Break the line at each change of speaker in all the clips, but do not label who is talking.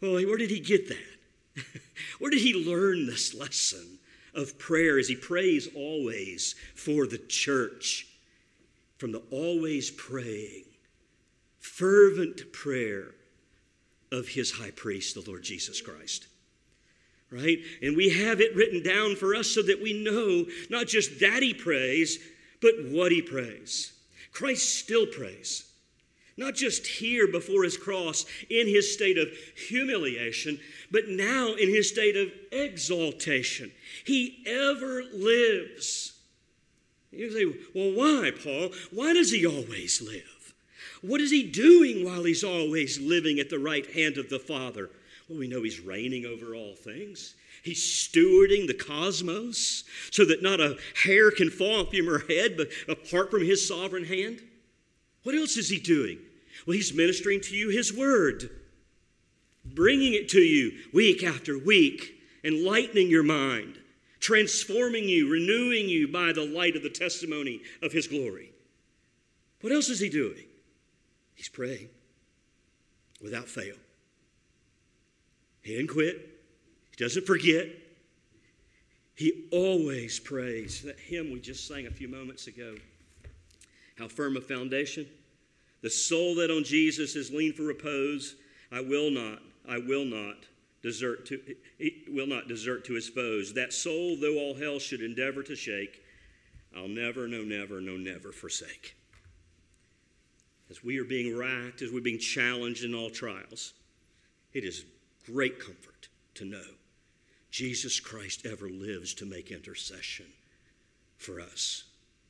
Well, where did he get that? Where did he learn this lesson of prayer as he prays always for the church? From the always praying, fervent prayer of his high priest, the Lord Jesus Christ. Right? And we have it written down for us so that we know not just that he prays, but what he prays. Christ still prays. Not just here before his cross in his state of humiliation, but now in his state of exaltation. He ever lives. You say, well, why, Paul? Why does he always live? What is he doing while he's always living at the right hand of the Father? Well, we know he's reigning over all things. He's stewarding the cosmos so that not a hair can fall from your head but apart from his sovereign hand. What else is he doing? Well, he's ministering to you his word, bringing it to you week after week, enlightening your mind, transforming you, renewing you by the light of the testimony of his glory. What else is he doing? He's praying without fail. He didn't quit. He doesn't forget. He always prays. That hymn we just sang a few moments ago. How firm a foundation. The soul that on Jesus is leaned for repose, I will not desert to his foes. That soul, though all hell should endeavor to shake, I'll never, no never forsake. As we are being racked, as we're being challenged in all trials, it is great comfort to know Jesus Christ ever lives to make intercession for us.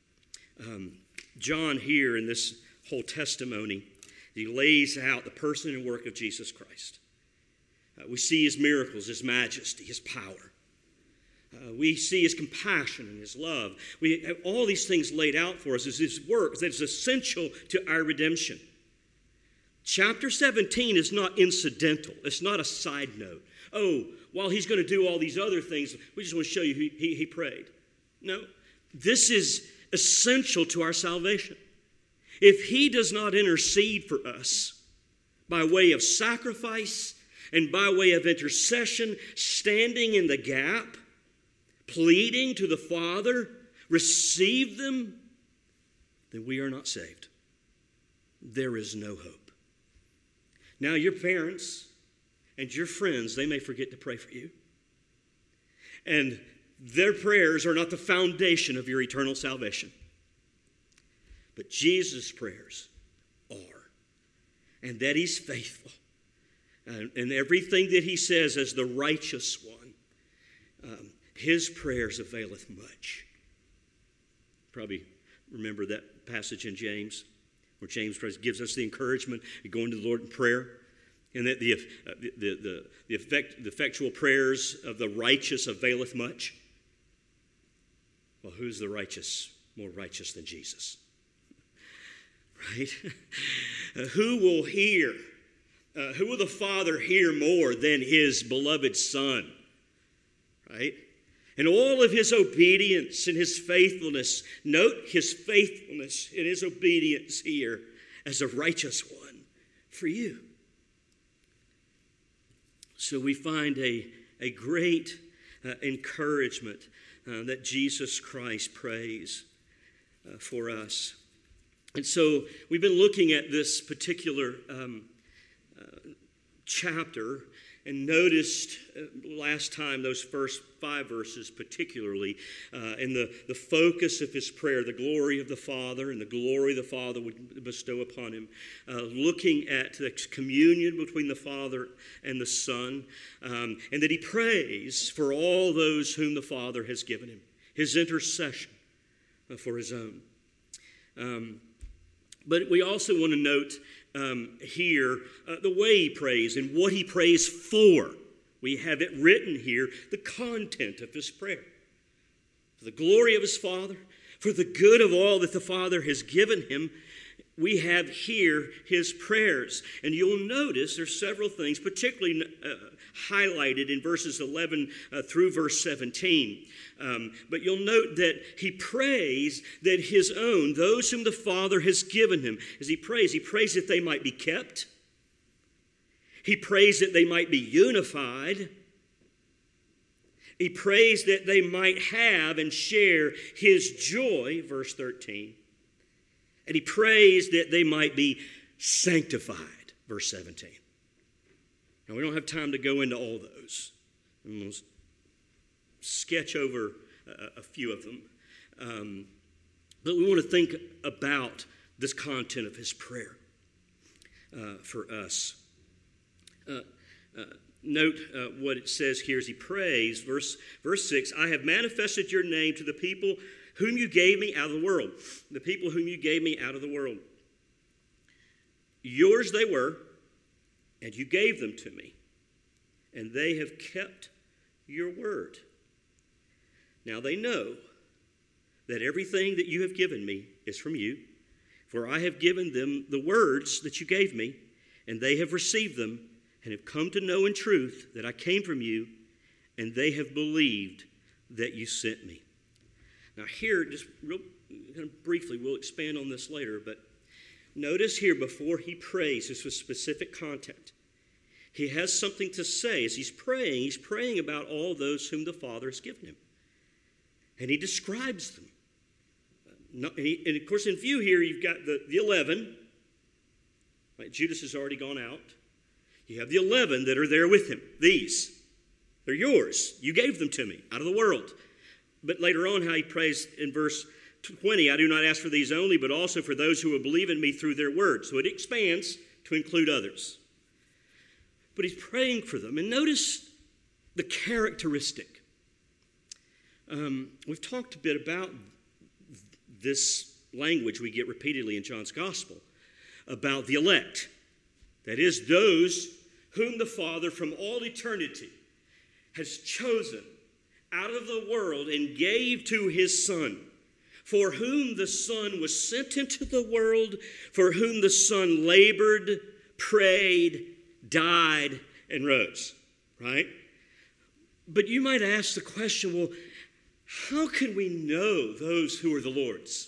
John here in this whole testimony, he lays out the person and work of Jesus Christ. We see his miracles, his majesty, his power. We see his compassion and his love. We have all these things laid out for us as his work that is essential to our redemption. Chapter 17 is not incidental. It's not a side note. Oh, while he's going to do all these other things, we just want to show you he prayed. No, this is essential to our salvation. If he does not intercede for us by way of sacrifice and by way of intercession, standing in the gap, pleading to the Father, receive them, then we are not saved. There is no hope. Now, your parents and your friends, they may forget to pray for you. And their prayers are not the foundation of your eternal salvation. But Jesus' prayers are. And that he's faithful. And everything that he says as the righteous one, his prayers availeth much. Probably remember that passage in James, where James gives us the encouragement of going to the Lord in prayer, and that the effectual prayers of the righteous availeth much. Well, who's the righteous more righteous than Jesus? Right? Who will hear? Who will the Father hear more than his beloved Son? Right? And all of his obedience and his faithfulness. Note his faithfulness and his obedience here as a righteous one for you. So we find a great encouragement that Jesus Christ prays for us. And so we've been looking at this particular chapter and noticed last time those first 5 verses particularly, and the focus of his prayer, the glory of the Father and the glory the Father would bestow upon him, looking at the communion between the Father and the Son, and that he prays for all those whom the Father has given him, his intercession for his own. But we also want to note here the way he prays and what he prays for. We have it written here, the content of his prayer. For the glory of his Father, for the good of all that the Father has given him, we have here his prayers. And you'll notice there's several things, particularly highlighted in verses 11 through verse 17. But you'll note that he prays that his own, those whom the Father has given him, as he prays that they might be kept. He prays that they might be unified. He prays that they might have and share his joy, verse 13. And he prays that they might be sanctified, verse 17. Now, we don't have time to go into all those. I'm going to sketch over a few of them. But we want to think about this content of his prayer for us. Note what it says here as he prays, verse 6, I have manifested your name to the people whom you gave me out of the world. The people whom you gave me out of the world. Yours they were, and you gave them to me, and they have kept your word. Now they know that everything that you have given me is from you, for I have given them the words that you gave me, and they have received them, and have come to know in truth that I came from you, and they have believed that you sent me. Now here, just real kind of briefly, we'll expand on this later, but notice here before he prays, this was specific content. He has something to say. As he's praying about all those whom the Father has given him. And he describes them. And of course, in view here, you've got the 11. Right? Judas has already gone out. You have the 11 that are there with him. These, they're yours. You gave them to me out of the world. But later on, how he prays in verse 20, I do not ask for these only, but also for those who will believe in me through their word. So it expands to include others. But he's praying for them. And notice the characteristic. We've talked a bit about this language we get repeatedly in John's gospel about the elect. That is, those whom the Father from all eternity has chosen out of the world and gave to his Son, for whom the Son was sent into the world, for whom the Son labored, prayed, died, and rose. Right? But you might ask the question, well, how can we know those who are the Lord's?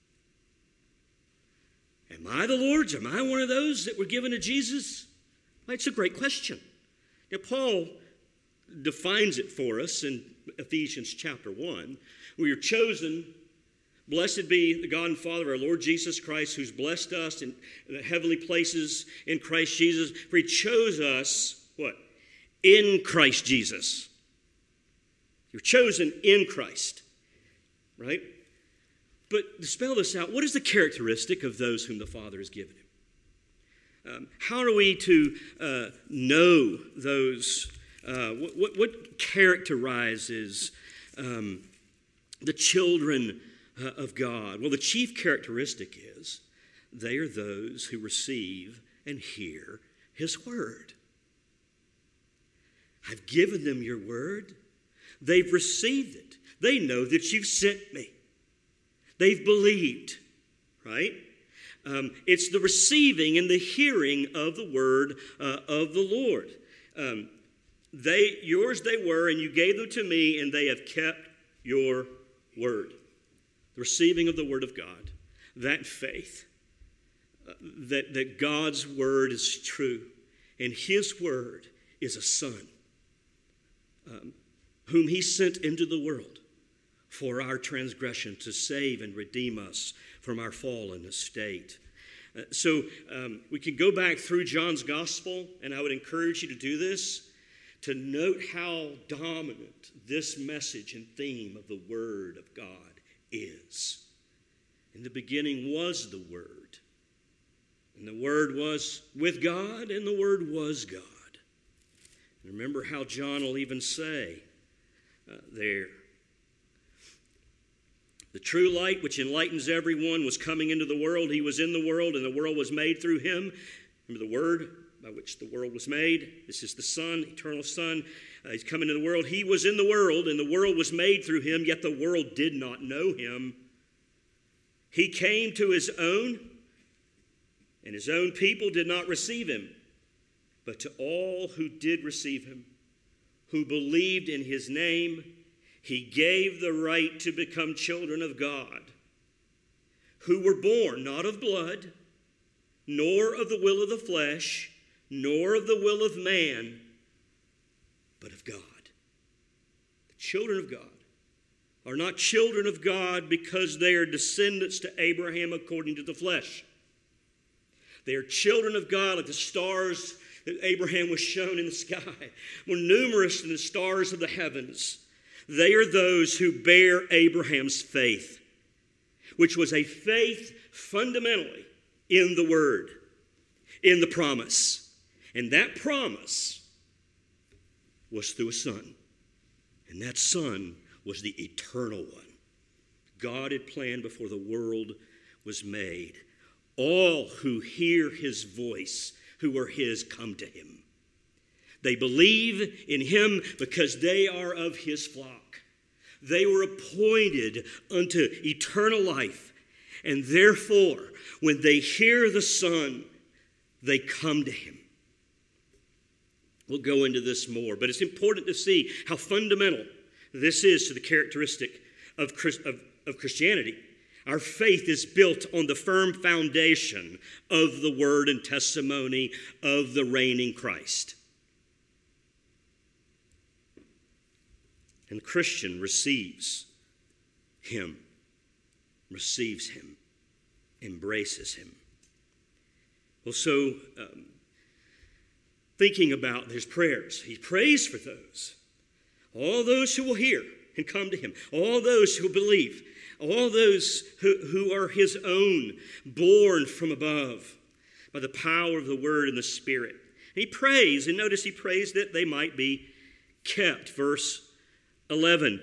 Am I the Lord's? Am I one of those that were given to Jesus? Well, it's a great question. Now, Paul defines it for us in Ephesians chapter 1. We are chosen. Blessed be the God and Father of our Lord Jesus Christ, who's blessed us in the heavenly places in Christ Jesus. For he chose us, what? In Christ Jesus. You're chosen in Christ, right? But to spell this out, what is the characteristic of those whom the Father has given him? How are we to know those? What characterizes the children of God? Well, the chief characteristic is they are those who receive and hear his word. I've given them your word. They've received it. They know that you've sent me. They've believed, right? It's the receiving and the hearing of the word of the Lord. Yours they were, and you gave them to me, and they have kept your word. The receiving of the word of God, that faith, that God's word is true, and his word is a son, whom he sent into the world for our transgression, to save and redeem us from our fallen estate. So we can go back through John's gospel, and I would encourage you to do this, to note how dominant this message and theme of the Word of God is. In the beginning was the Word, and the Word was with God, and the Word was God. And remember how John will even say there, the true light which enlightens everyone was coming into the world. He was in the world, and the world was made through him. Remember the word by which the world was made? This is the Son, eternal Son. He's come into the world. He was in the world, and the world was made through him, yet the world did not know him. He came to his own, and his own people did not receive him. But to all who did receive him, who believed in his name, he gave the right to become children of God, who were born not of blood, nor of the will of the flesh, nor of the will of man, but of God. The children of God are not children of God because they are descendants to Abraham according to the flesh. They are children of God like the stars that Abraham was shown in the sky, more numerous than the stars of the heavens. They are those who bear Abraham's faith, which was a faith fundamentally in the Word, in the promise. And that promise was through a Son. And that Son was the eternal one. God had planned before the world was made. All who hear his voice, who are his, come to him. They believe in him because they are of his flock. They were appointed unto eternal life. And therefore, when they hear the Son, they come to him. We'll go into this more, but it's important to see how fundamental this is to the characteristic of Christianity. Our faith is built on the firm foundation of the word and testimony of the reigning Christ. And the Christian receives him, embraces him. Well, so thinking about his prayers, he prays for those. All those who will hear and come to him. All those who believe. All those who are his own, born from above by the power of the word and the Spirit. And he prays, and notice he prays that they might be kept. Verse 11.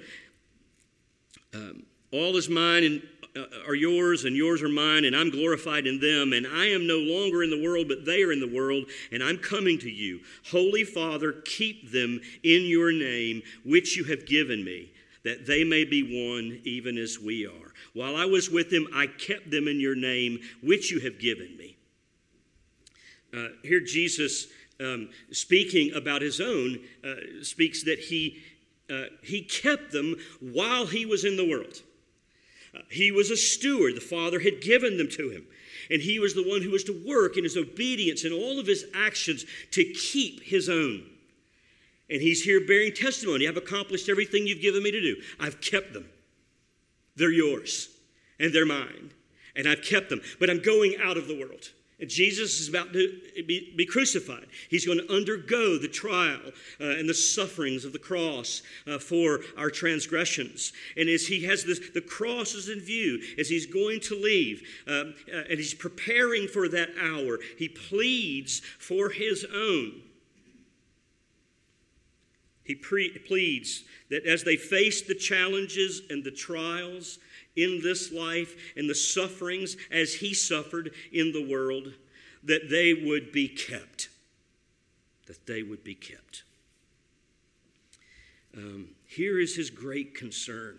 All is mine and are yours, and yours are mine, and I'm glorified in them, and I am no longer in the world, but they are in the world, and I'm coming to you. Holy Father, keep them in your name, which you have given me, that they may be one even as we are. While I was with them, I kept them in your name, which you have given me. Here Jesus, speaking about his own, speaks that he kept them while he was in the world. He was a steward. The Father had given them to him. And he was the one who was to work in his obedience and all of his actions to keep his own. And he's here bearing testimony. I've accomplished everything you've given me to do. I've kept them. They're yours. And they're mine. And I've kept them. But I'm going out of the world. And Jesus is about to be crucified. He's going to undergo the trial and the sufferings of the cross for our transgressions. And as he has the cross is in view, as he's going to leave, and he's preparing for that hour, he pleads for his own. He pleads that as they face the challenges and the trials in this life and the sufferings as he suffered in the world, that they would be kept. That they would be kept. Here is his great concern,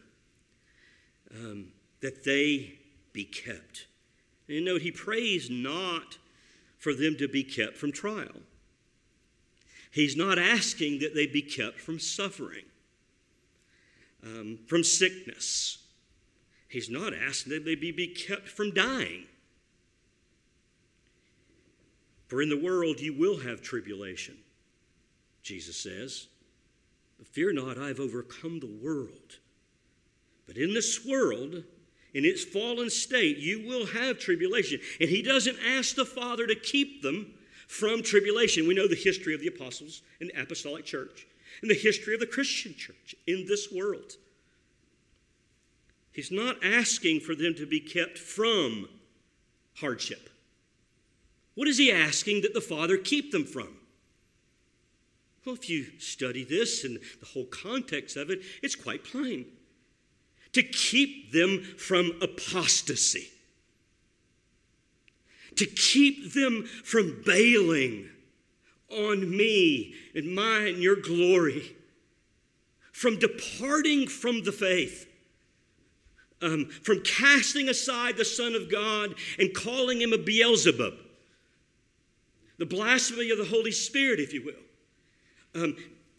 that they be kept. And you note, he prays not for them to be kept from trial. He's not asking that they be kept from suffering, from sickness. He's not asking that they be kept from dying. For in the world you will have tribulation, Jesus says. But fear not, I've overcome the world. But in this world, in its fallen state, you will have tribulation. And he doesn't ask the Father to keep them from tribulation. We know the history of the apostles and the apostolic church and the history of the Christian church in this world. He's not asking for them to be kept from hardship. What is he asking that the Father keep them from? Well, if you study this and the whole context of it, it's quite plain. To keep them from apostasy. To keep them from bailing on me and mine, your glory. From departing from the faith. From casting aside the Son of God and calling him a Beelzebub. The blasphemy of the Holy Spirit, if you will.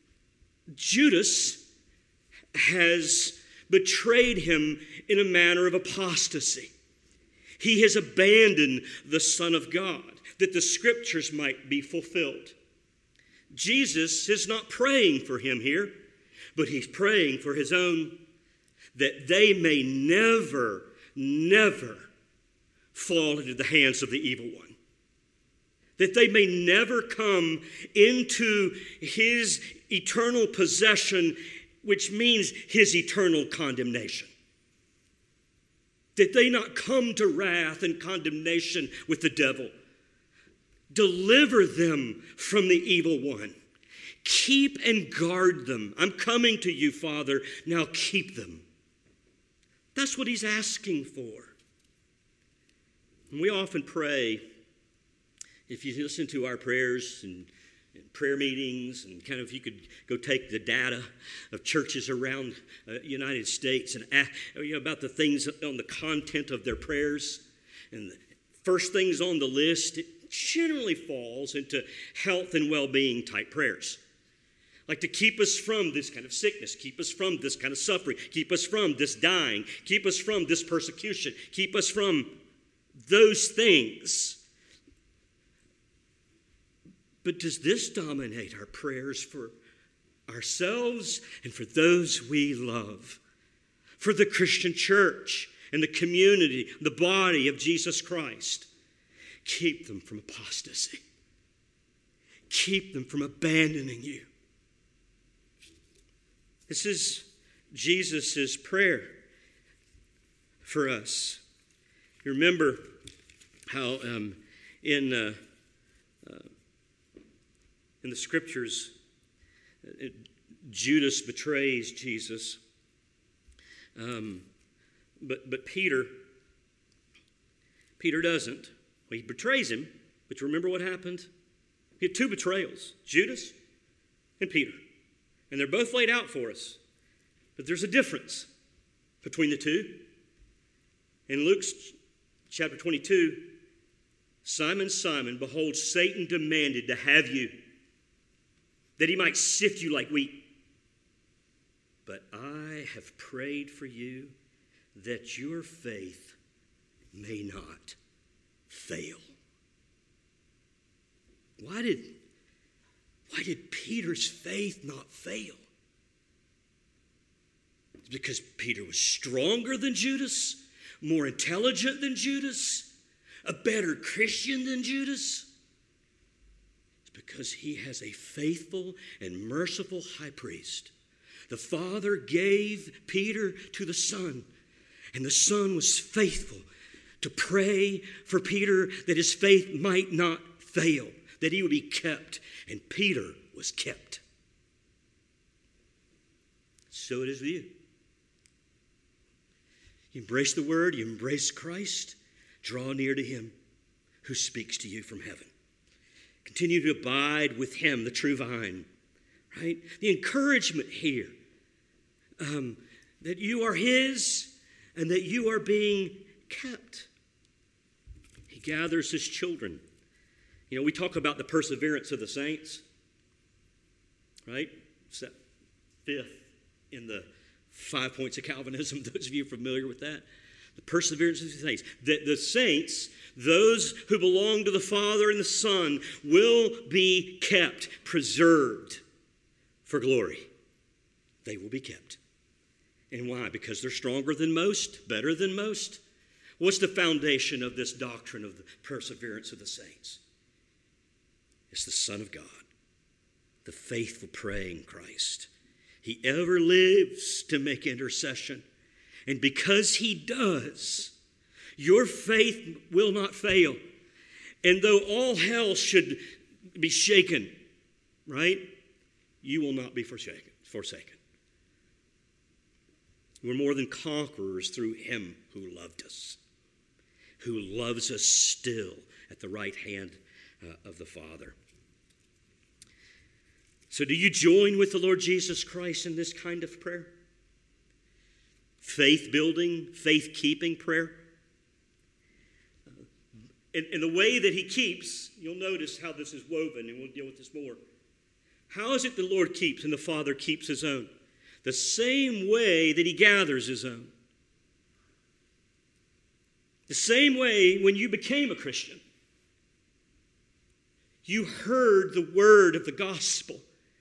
Judas has betrayed him in a manner of apostasy. He has abandoned the Son of God. that the scriptures might be fulfilled. Jesus is not praying for him here, but he's praying for his own, that they may never, never fall into the hands of the evil one. That they may never come into his eternal possession, which means his eternal condemnation. That they not come to wrath and condemnation with the devil. Deliver them from the evil one. Keep and guard them. I'm coming to you, Father. Now keep them. That's what he's asking for. And we often pray, if you listen to our prayers and prayer meetings, and kind of if you could go take the data of churches around the United States and about the things on the content of their prayers, and the first things on the list, it generally falls into health and well-being type prayers. Like to keep us from this kind of sickness, keep us from this kind of suffering, keep us from this dying, keep us from this persecution, keep us from those things. But does this dominate our prayers for ourselves and for those we love? For the Christian church and the community, the body of Jesus Christ? Keep them from apostasy. Keep them from abandoning you. This is Jesus' prayer for us. You remember how in the scriptures, Judas betrays Jesus. But Peter doesn't. Well, he betrays him, but you remember what happened? He had two betrayals, Judas and Peter. And they're both laid out for us. But there's a difference between the two. In Luke's chapter 22, Simon, Simon, behold, Satan demanded to have you, that he might sift you like wheat. But I have prayed for you that your faith may not fail. Why did Peter's faith not fail? It's because Peter was stronger than Judas, more intelligent than Judas, a better Christian than Judas. It's because he has a faithful and merciful high priest. The Father gave Peter to the Son, and the Son was faithful to pray for Peter that his faith might not fail, that he would be kept. And Peter was kept. So it is with you. You embrace the Word, you embrace Christ, draw near to Him who speaks to you from heaven. Continue to abide with Him, the true vine. Right? The encouragement here that you are His and that you are being kept. He gathers His children. You know, we talk about the perseverance of the saints, right? It's that fifth in the 5 points of Calvinism, those of you familiar with that. The perseverance of the saints. That the saints, those who belong to the Father and the Son, will be kept, preserved for glory. They will be kept. And why? Because they're stronger than most, better than most. What's the foundation of this doctrine of the perseverance of the saints? It's the Son of God, the faithful praying Christ. He ever lives to make intercession. And because He does, your faith will not fail. And though all hell should be shaken, right? You will not be forsaken. We're more than conquerors through Him who loved us, who loves us still at the right hand of the Father. So do you join with the Lord Jesus Christ in this kind of prayer? Faith-building, faith-keeping prayer? In the way that He keeps, you'll notice how this is woven, and we'll deal with this more. How is it the Lord keeps and the Father keeps His own? The same way that He gathers His own. The same way when you became a Christian. You heard the word of the gospel.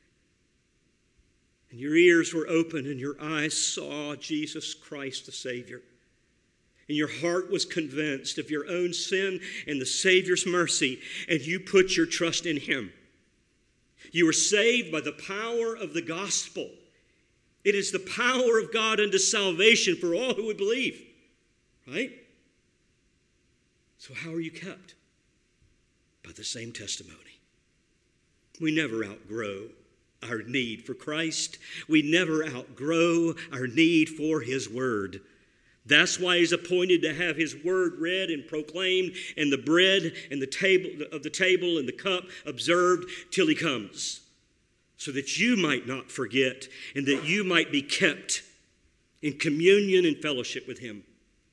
And your ears were open and your eyes saw Jesus Christ the Savior. And your heart was convinced of your own sin and the Savior's mercy, and you put your trust in Him. You were saved by the power of the gospel. It is the power of God unto salvation for all who would believe. Right? So how are you kept? By the same testimony. We never outgrow our need for Christ. We never outgrow our need for His Word. That's why He's appointed to have His Word read and proclaimed, and the bread and the table and the cup observed till He comes, so that you might not forget and that you might be kept in communion and fellowship with Him.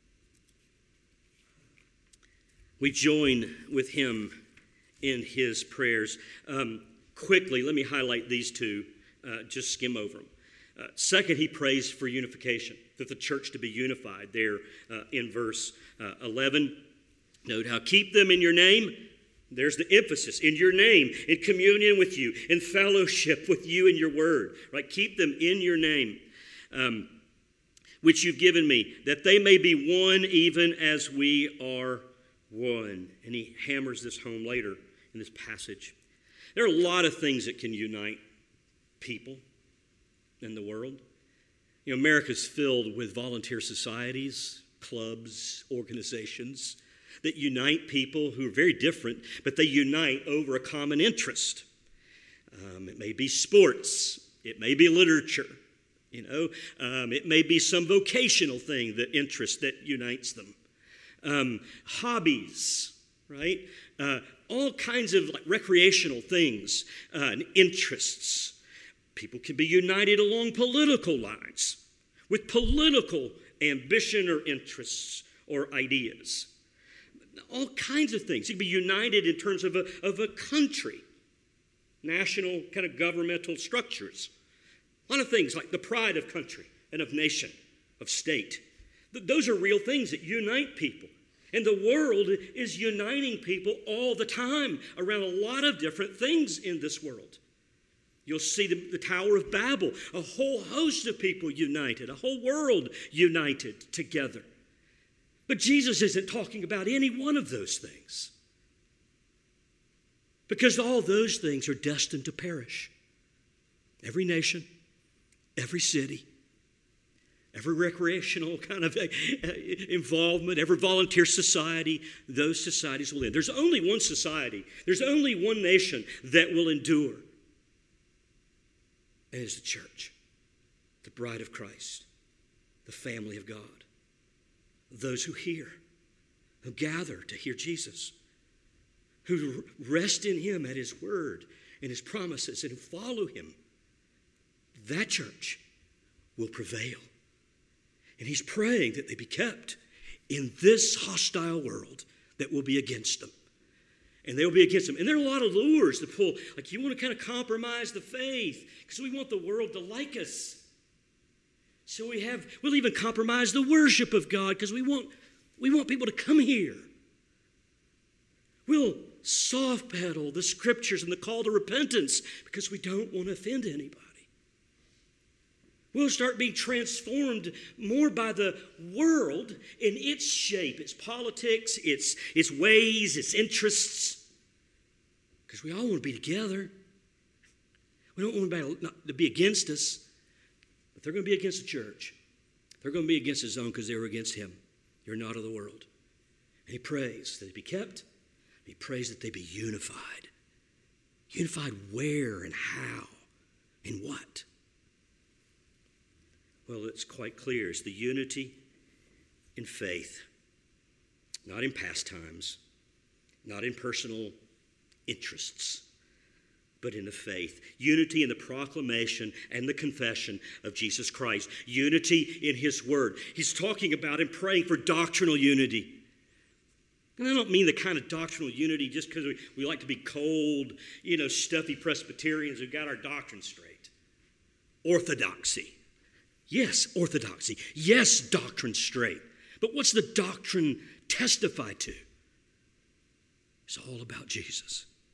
We join with Him in His prayers. Quickly, let me highlight these two, just skim over them. Second, He prays for unification, that the church to be unified there in verse 11. Note how, keep them in your name. There's the emphasis, in your name, in communion with you, in fellowship with you and your word. Right? Keep them in your name, which you've given me, that they may be one even as we are one. And he hammers this home later in this passage. There are a lot of things that can unite people in the world. You know, America's filled with volunteer societies, clubs, organizations that unite people who are very different, but they unite over a common interest. It may be sports. It may be literature. It may be some vocational thing that unites them. Hobbies, right? All kinds of recreational things and interests. People can be united along political lines with political ambition or interests or ideas. All kinds of things. You can be united in terms of a country, national kind of governmental structures. A lot of things like the pride of country and of nation, of state. Those are real things that unite people. And the world is uniting people all the time around a lot of different things in this world. You'll see the Tower of Babel, a whole host of people united, a whole world united together. But Jesus isn't talking about any one of those things, because all those things are destined to perish. Every nation, every city, every recreational kind of involvement, every volunteer society, those societies will end. There's only one society, there's only one nation that will endure. And it's the church, the bride of Christ, the family of God. Those who hear, who gather to hear Jesus, who rest in Him at His word and His promises and who follow Him. That church will prevail. And He's praying that they be kept in this hostile world that will be against them. And they'll be against them. And there are a lot of lures that pull. Like, you want to kind of compromise the faith because we want the world to like us. So we'll even compromise the worship of God because we want people to come here. We'll soft pedal the scriptures and the call to repentance because we don't want to offend anybody. We'll start being transformed more by the world in its shape, its politics, its ways, its interests. Because we all want to be together. We don't want anybody to be against us. But they're going to be against the church. They're going to be against His own because they were against Him. You're not of the world. And He prays that they be kept. He prays that they be unified. Unified where and how and what? Well, it's quite clear. It's the unity in faith, not in pastimes, not in personal interests, but in the faith. Unity in the proclamation and the confession of Jesus Christ. Unity in His word. He's talking about and praying for doctrinal unity. And I don't mean the kind of doctrinal unity just because we like to be cold, stuffy Presbyterians who've got our doctrine straight. Orthodoxy. Yes, orthodoxy. Yes, doctrine straight. But what's the doctrine testify to? It's all about Jesus.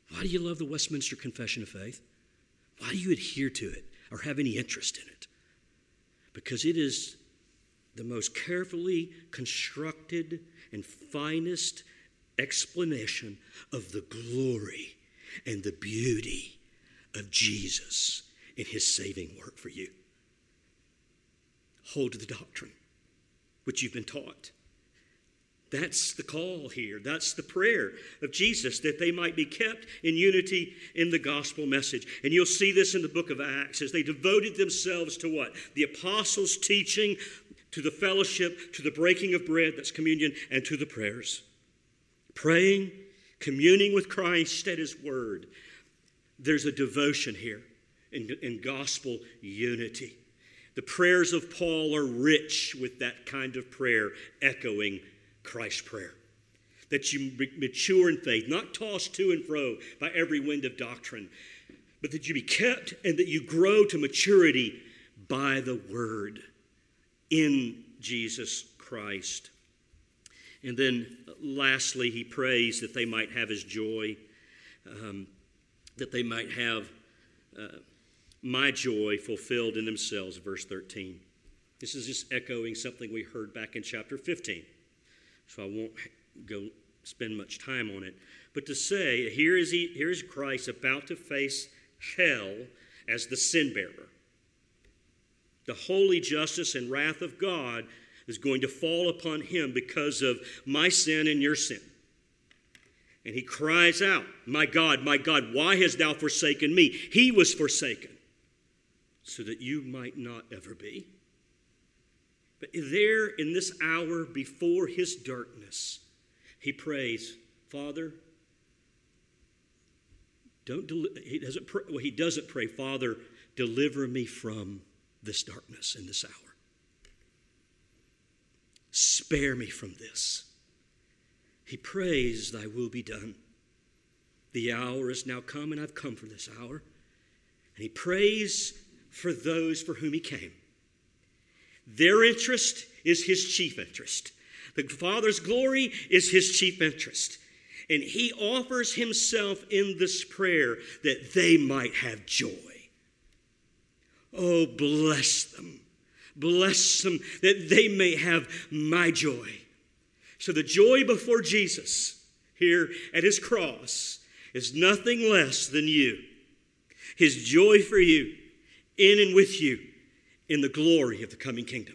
Why do you love the Westminster Confession of Faith? Why do you adhere to it or have any interest in it? Because it is the most carefully constructed and finest explanation of the glory and the beauty of Jesus and his saving work for you. Hold to the doctrine which you've been taught. That's the call here. That's the prayer of Jesus, that they might be kept in unity in the gospel message. And you'll see this in the book of Acts as they devoted themselves to what? The apostles' teaching, to the fellowship, to the breaking of bread, that's communion, and to the prayers. Praying, communing with Christ at his word. There's a devotion here in gospel unity. The prayers of Paul are rich with that kind of prayer, echoing Christ's prayer. That you mature in faith, not tossed to and fro by every wind of doctrine, but that you be kept and that you grow to maturity by the word in Jesus Christ. And then lastly, he prays that they might have his joy, that they might have my joy fulfilled in themselves, verse 13. This is just echoing something we heard back in chapter 15. So I won't go spend much time on it. But to say, here is Christ about to face hell as the sin bearer. The holy justice and wrath of God is going to fall upon him because of my sin and your sin. And he cries out, my God, why hast thou forsaken me? He was forsaken so that you might not ever be. But there in this hour before his darkness, he prays, Father, he doesn't pray, Father, deliver me from this darkness in this hour. Spare me from this. He prays, thy will be done. The hour is now come, and I've come for this hour. And he prays for those for whom he came. Their interest is his chief interest. The Father's glory is his chief interest. And he offers himself in this prayer that they might have joy. Oh, bless them. Bless them that they may have my joy. So the joy before Jesus here at his cross is nothing less than you. His joy for you, in and with you, in the glory of the coming kingdom.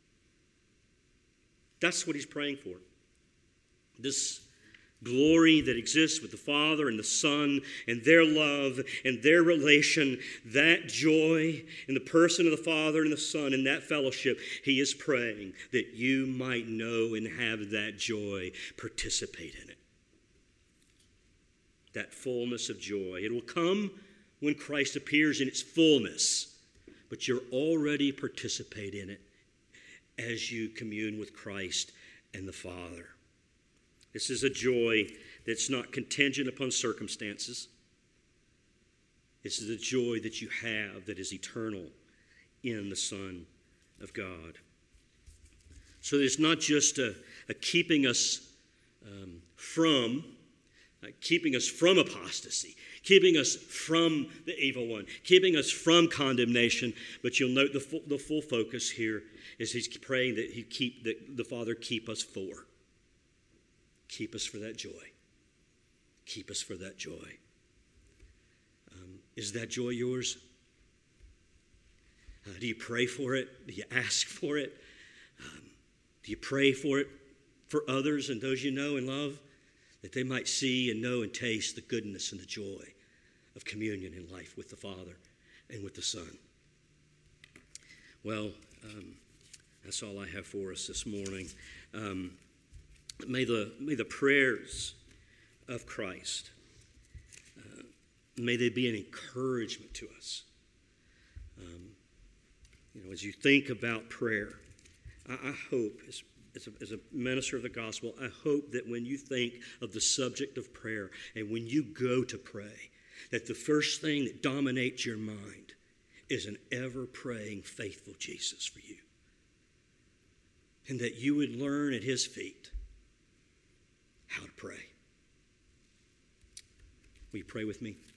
That's what he's praying for. This glory that exists with the Father and the Son and their love and their relation, that joy in the person of the Father and the Son and that fellowship, he is praying that you might know and have that joy, participate in it. That fullness of joy. It will come when Christ appears in its fullness, but you're already participate in it as you commune with Christ and the Father. This is a joy that's not contingent upon circumstances. This is a joy that you have that is eternal in the Son of God. So it's not just a keeping us from apostasy, keeping us from the evil one, keeping us from condemnation. But you'll note the full focus here is he's praying that the Father keep us for. Keep us for that joy. Keep us for that joy. Is that joy yours? Do you pray for it? Do you ask for it? Do you pray for it for others and those you know and love, that they might see and know and taste the goodness and the joy of communion in life with the Father and with the Son? Well, that's all I have for us this morning. May the prayers of Christ, may they be an encouragement to us. As you think about prayer, I hope, as a minister of the gospel, I hope that when you think of the subject of prayer and when you go to pray, that the first thing that dominates your mind is an ever-praying, faithful Jesus for you. And that you would learn at his feet how to pray. Will you pray with me?